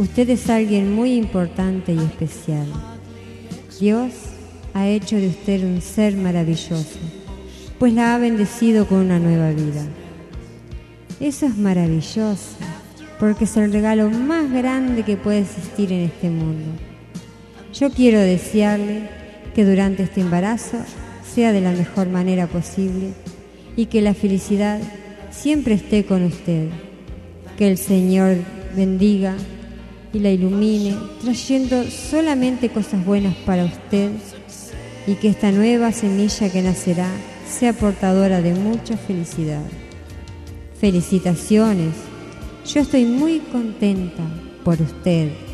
Usted es alguien muy importante y especial. Dios ha hecho de usted un ser maravilloso, pues la ha bendecido con una nueva vida. Eso es maravilloso, porque es el regalo más grande que puede existir en este mundo. Yo quiero desearle que durante este embarazo sea de la mejor manera posible y que la felicidad siempre esté con usted. Que el Señor bendiga y la ilumine, trayendo solamente cosas buenas para usted, y que esta nueva semilla que nacerá sea portadora de mucha felicidad. Felicitaciones, yo estoy muy contenta por usted.